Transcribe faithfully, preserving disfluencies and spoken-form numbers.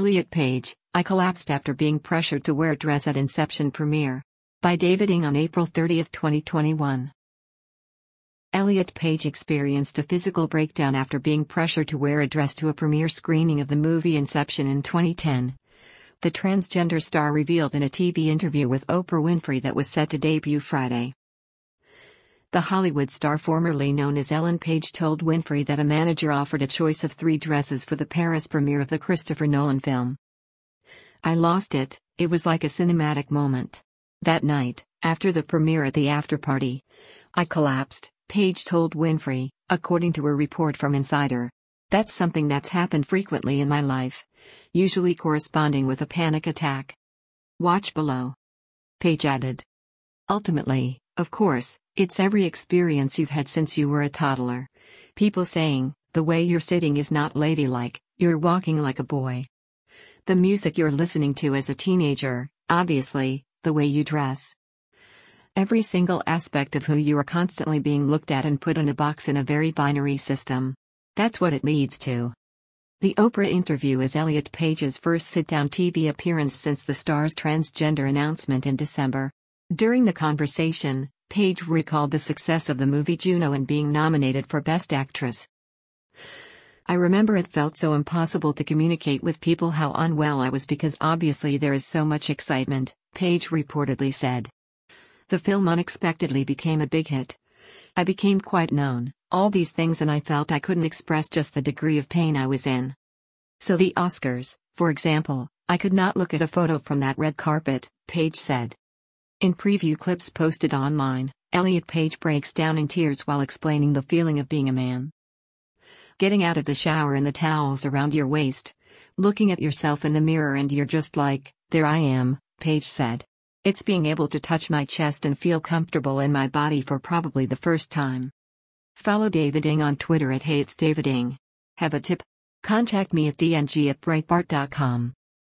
Elliot Page, I collapsed after being pressured to wear a dress at Inception premiere. By David Ng on April thirtieth, twenty twenty-one. Elliot Page experienced a physical breakdown after being pressured to wear a dress to a premiere screening of the movie Inception in twenty ten. The transgender star revealed in a T V interview with Oprah Winfrey that was set to debut Friday. The Hollywood star formerly known as Ellen Page told Winfrey that a manager offered a choice of three dresses for the Paris premiere of the Christopher Nolan film. "I lost it, it was like a cinematic moment. That night, after the premiere at the after-party, I collapsed," Page told Winfrey, according to a report from Insider. "That's something that's happened frequently in my life, usually corresponding with a panic attack. Watch below." Page added. "Ultimately, of course, it's every experience you've had since you were a toddler. People saying, the way you're sitting is not ladylike, you're walking like a boy. The music you're listening to as a teenager, obviously, the way you dress. Every single aspect of who you are constantly being looked at and put in a box in a very binary system. That's what it leads to." The Oprah interview is Elliot Page's first sit-down T V appearance since the star's transgender announcement in December. During the conversation, Page recalled the success of the movie Juno and being nominated for Best Actress. "I remember it felt so impossible to communicate with people how unwell I was because obviously there is so much excitement," Page reportedly said. "The film unexpectedly became a big hit. I became quite known, all these things, and I felt I couldn't express just the degree of pain I was in. So the Oscars, for example, I could not look at a photo from that red carpet," Page said. In preview clips posted online, Elliot Page breaks down in tears while explaining the feeling of being a man. "Getting out of the shower and the towels around your waist, looking at yourself in the mirror and you're just like, there I am," Page said. "It's being able to touch my chest and feel comfortable in my body for probably the first time." Follow David Ng on Twitter at Hey It's David Ng. Have a tip? Contact me at d n g at breitbart dot com.